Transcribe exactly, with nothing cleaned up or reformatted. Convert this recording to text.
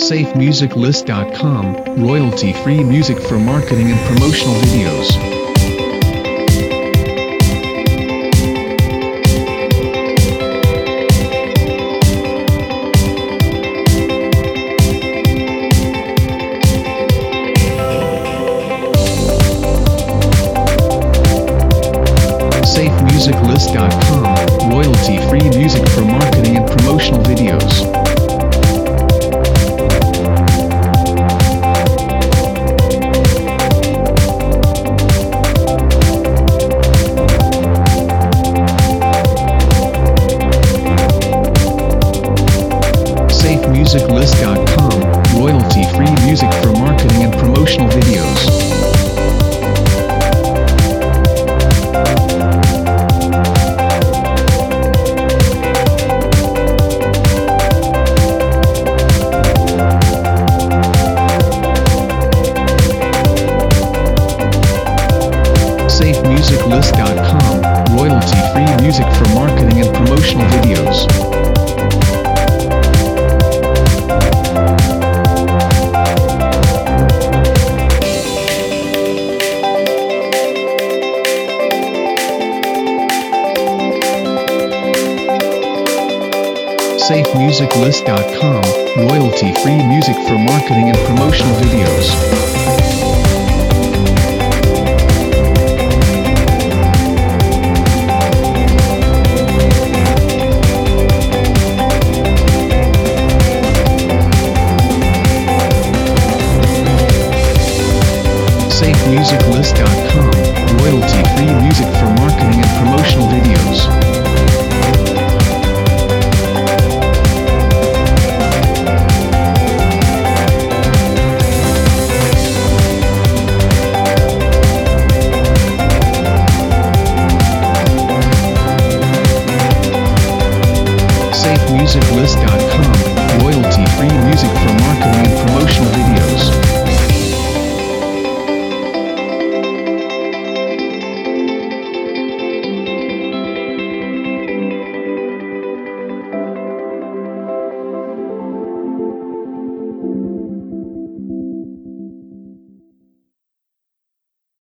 safe music list dot com, royalty-free music for marketing and promotional videos. safe music list dot com, royalty-free music for marketing and promotional videos. safe music list dot com, royalty-free music for marketing and promotional videos. safe music list dot com, royalty-free music for marketing and promotional videos. safe music list dot com, royalty-free music for marketing and promotional videos. safe music list dot com, royalty-free music for marketing and promotional videos. safe music list dot com,